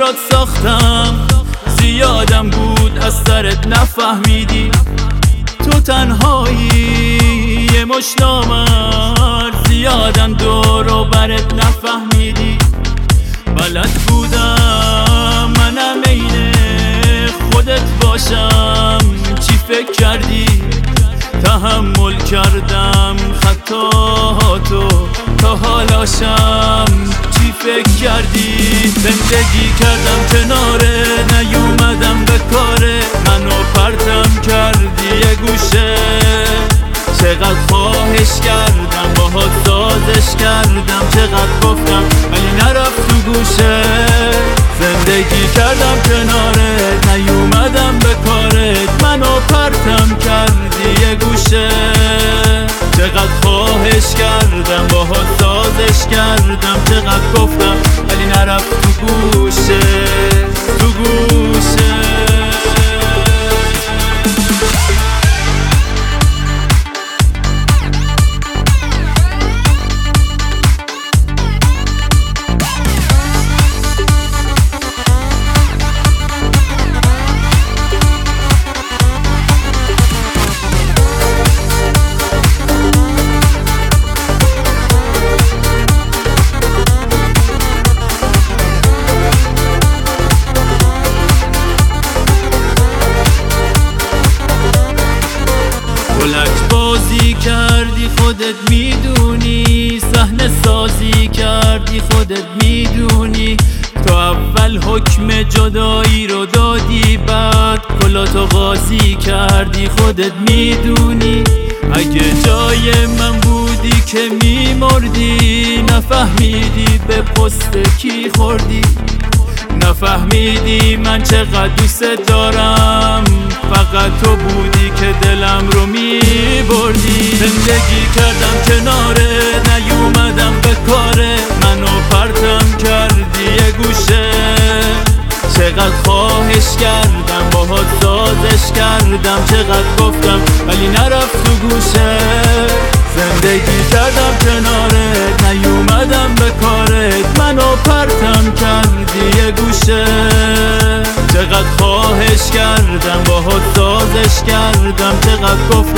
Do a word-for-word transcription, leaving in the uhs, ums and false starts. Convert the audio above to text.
برات ساختم، زیادم بود از سرت نفهمیدی. تو تنهایی یه مش نامرد، زیادم دور و برت نفهمیدی. بلد بودم منم عین خودت باشم، چی فکر کردی؟ تحمل کردم خطاهاتو تا حالاشم، چی فکر کردی؟ زندگی کردم کناره، نیومدم به کاره، منو پرتم کردی یه گوشه. چقدر خواهش کردم باهات سازش کردم، چقدر گفتم ولی نرفت تو گوشه. زندگی کردم کناره، نیومدم به کارت، منو پرتم کردی یه گوشه. چقدر خواهش کردم باهات سازش کردم، چقدر گفتم ولی نرفت تو گوشه، تو گوشه. بلک بازی کردی خودت میدونی، صحنه سازی کردی خودت میدونی. تو اول حکم جدایی رو دادی، بعد کلاتو قاضی کردی خودت میدونی. اگه جای من بودی که میمردی، نفهمیدی به پست کی خوردی. نفهمیدی من چقدر دوست دارم، فقط تو بودی که دلم رو میبردی. زندگی کردم کناره، نیومدم به کاره، منو پرتم کردی یه گوشه. چقدر خواهش کردم باهات سازش کردم، چقدر گفتم ولی نرفت تو گوشه. زندگی کردم کناره، نیومدم به کارت، منو پرتم کردی یه گوشه. چقدر خواهش کردم باهات سازش کردم، چقدر گفتم